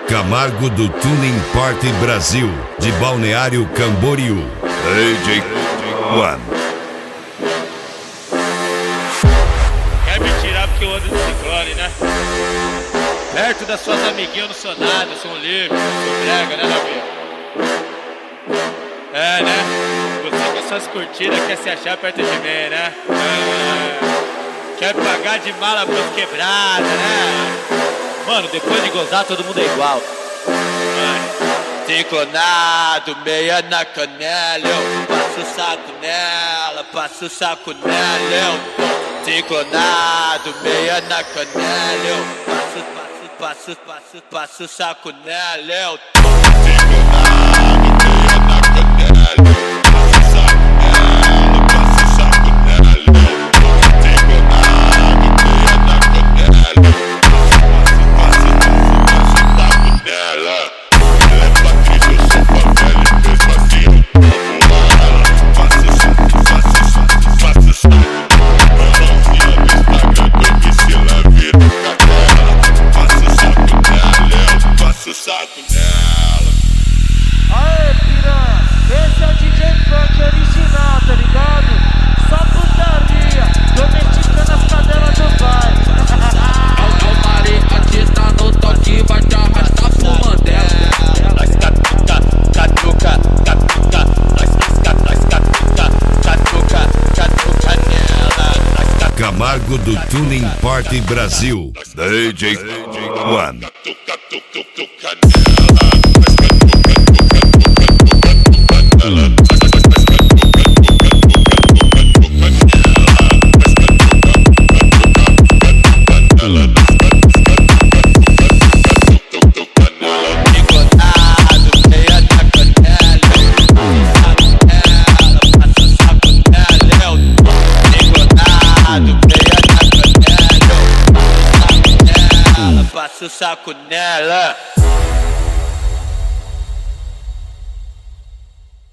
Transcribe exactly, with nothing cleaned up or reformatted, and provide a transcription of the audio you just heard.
Camargo do Tuning Party Brasil, de Balneário Camboriú. D J One. Quer me tirar porque eu ando de ciclone, né? Perto das suas amiguinhas eu não sou nada, eu sou um livre, eu sou brega, né, Davi? É, né? Você com as suas curtidas quer se achar perto de mim, né? É. Quer pagar de mala pros quebrados, né? Mano, depois de gozar todo mundo é igual. Ciclonado, meia na canela, eu passo o saco nela, passo o saco nela, eu tô ciclonado, meia na canela, eu passo, passo, passo, passo, passo o saco nela, eu tô ciclonado, meia na canela, passo o saco nela, passo o saco nela, eu tô ciclonado, meia na canela, passo, passo, passo, passo o saco nela. Aê, piranha, esse é o D J Funk original, tá ligado? Só putaria, domesticando as cadelas do baile. O Mari aqui tá no toque, vai te arrastar pro Mandela. Nós catuca, catuca, catuca, nós catuca, nós catuca, catuca, catuca nela. Camargo do Tuning Party Brasil, D J One. Passo o saco nela.